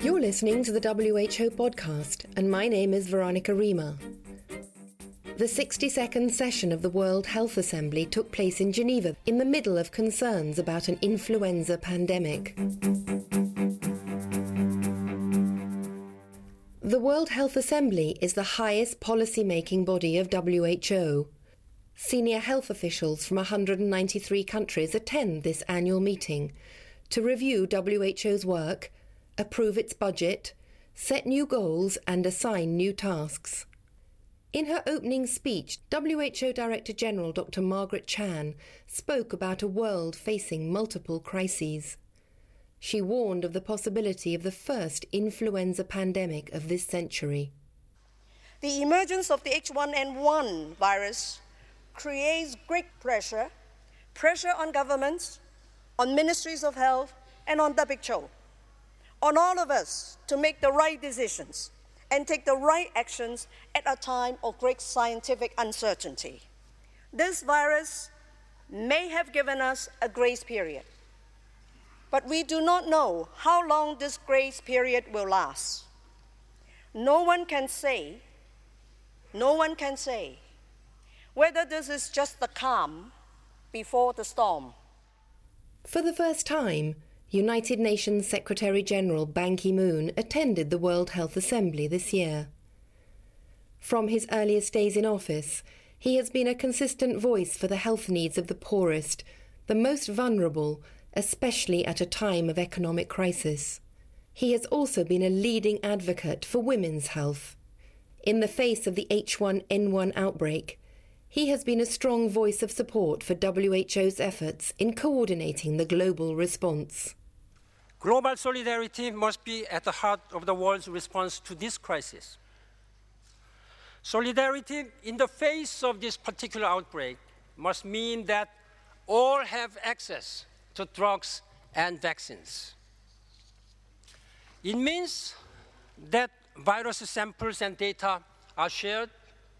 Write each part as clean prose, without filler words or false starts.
You're listening to the WHO podcast, and my name is Veronica Riemer. The 62nd session of the World Health Assembly took place in Geneva in the middle of concerns about an influenza pandemic. The World Health Assembly is the highest policy-making body of WHO. Senior health officials from 193 countries attend this annual meeting to review WHO's work, approve its budget, set new goals and assign new tasks. In her opening speech, WHO Director General Dr. Margaret Chan spoke about a world facing multiple crises. She warned of the possibility of the first influenza pandemic of this century. The emergence of the H1N1 virus creates great pressure on governments, on ministries of health, and on WHO, on all of us to make the right decisions and take the right actions at a time of great scientific uncertainty. This virus may have given us a grace period, but we do not know how long this grace period will last. No one can say whether this is just the calm before the storm. For the first time, United Nations Secretary-General Ban Ki-moon attended the World Health Assembly this year. From his earliest days in office, he has been a consistent voice for the health needs of the poorest, the most vulnerable, especially at a time of economic crisis. He has also been a leading advocate for women's health. In the face of the H1N1 outbreak, he has been a strong voice of support for WHO's efforts in coordinating the global response. Global solidarity must be at the heart of the world's response to this crisis. Solidarity in the face of this particular outbreak must mean that all have access to drugs and vaccines. It means that virus samples and data are shared.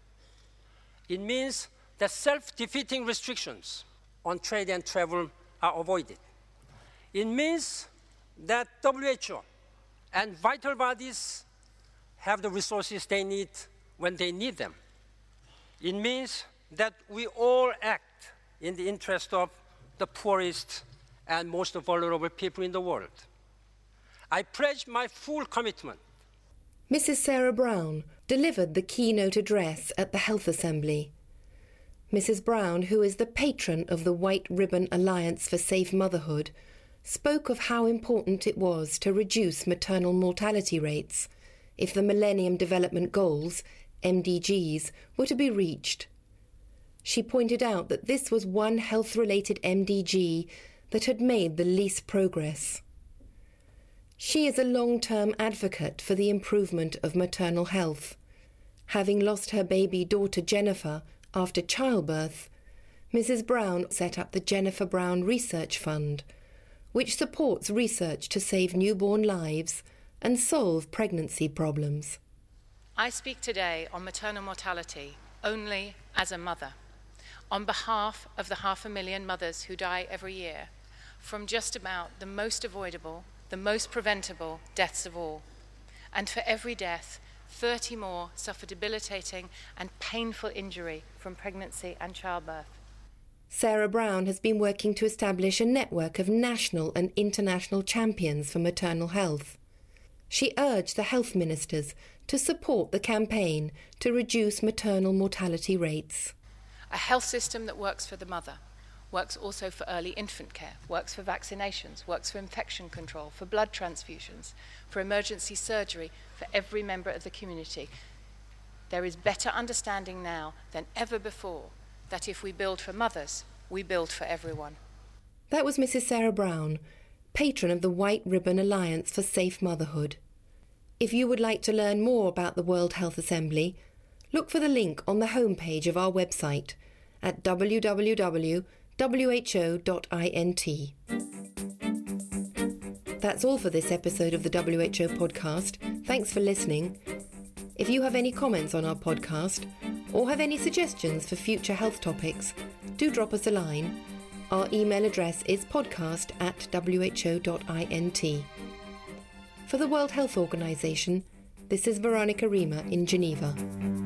It means that self-defeating restrictions on trade and travel are avoided. It means that WHO and vital bodies have the resources they need when they need them. It means that we all act in the interest of the poorest and most vulnerable people in the world. I pledge my full commitment. Mrs. Sarah Brown delivered the keynote address at the Health Assembly. Mrs. Brown, who is the patron of the White Ribbon Alliance for Safe Motherhood, spoke of how important it was to reduce maternal mortality rates if the Millennium Development Goals, MDGs, were to be reached. She pointed out that this was one health-related MDG that had made the least progress. She is a long-term advocate for the improvement of maternal health. Having lost her baby daughter Jennifer after childbirth, Mrs. Brown set up the Jennifer Brown Research Fund, which supports research to save newborn lives and solve pregnancy problems. I speak today on maternal mortality only as a mother, on behalf of the 500,000 mothers who die every year from just about the most avoidable, the most preventable deaths of all. And for every death, 30 more suffer debilitating and painful injury from pregnancy and childbirth. Sarah Brown has been working to establish a network of national and international champions for maternal health. She urged the health ministers to support the campaign to reduce maternal mortality rates. A health system that works for the mother, works also for early infant care, works for vaccinations, works for infection control, for blood transfusions, for emergency surgery, for every member of the community. There is better understanding now than ever before that if we build for mothers, we build for everyone. That was Mrs. Sarah Brown, patron of the White Ribbon Alliance for Safe Motherhood. If you would like to learn more about the World Health Assembly, look for the link on the homepage of our website at www.who.int. That's all for this episode of the WHO podcast. Thanks for listening. If you have any comments on our podcast or have any suggestions for future health topics, do drop us a line. Our email address is podcast@who.int. For the World Health Organization, this is Veronica Riemer in Geneva.